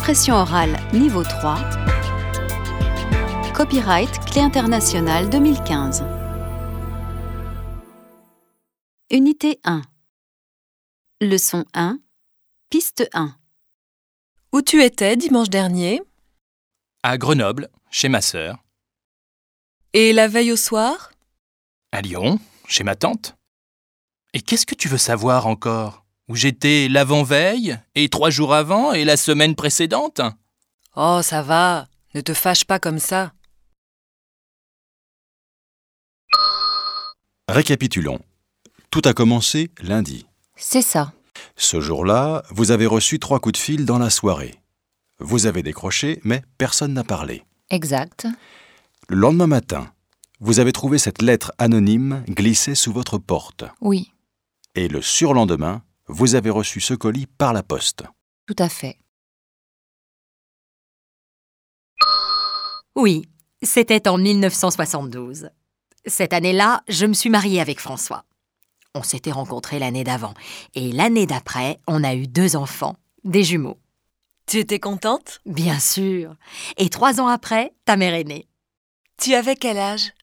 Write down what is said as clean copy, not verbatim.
Expression orale niveau 3. Copyright Clé internationale 2015. Unité 1. Leçon 1. Piste 1. Où tu étais dimanche dernier? À Grenoble, chez ma sœur. Et la veille au soir? À Lyon, chez ma tante. Et qu'est-ce que tu veux savoir encore? Où j'étais l'avant-veille, et 3 jours avant, et la semaine précédente? Oh, ça va, ne te fâche pas comme ça. Récapitulons. Tout a commencé lundi. C'est ça. Ce jour-là, vous avez reçu 3 coups de fil dans la soirée. Vous avez décroché, mais personne n'a parlé. Exact. Le lendemain matin, vous avez trouvé cette lettre anonyme glissée sous votre porte. Oui, Et le surlendemain, vous avez reçu ce colis par la poste. tout à fait. Oui, c'était en 1972. Cette année-là, je me suis mariée avec François. On s'était rencontrés l'année d'avant. Et l'année d'après, on a eu 2 enfants, des jumeaux. Tu étais contente? Bien sûr. Et 3 ans après, ta mère est née. Tu avais quel âge?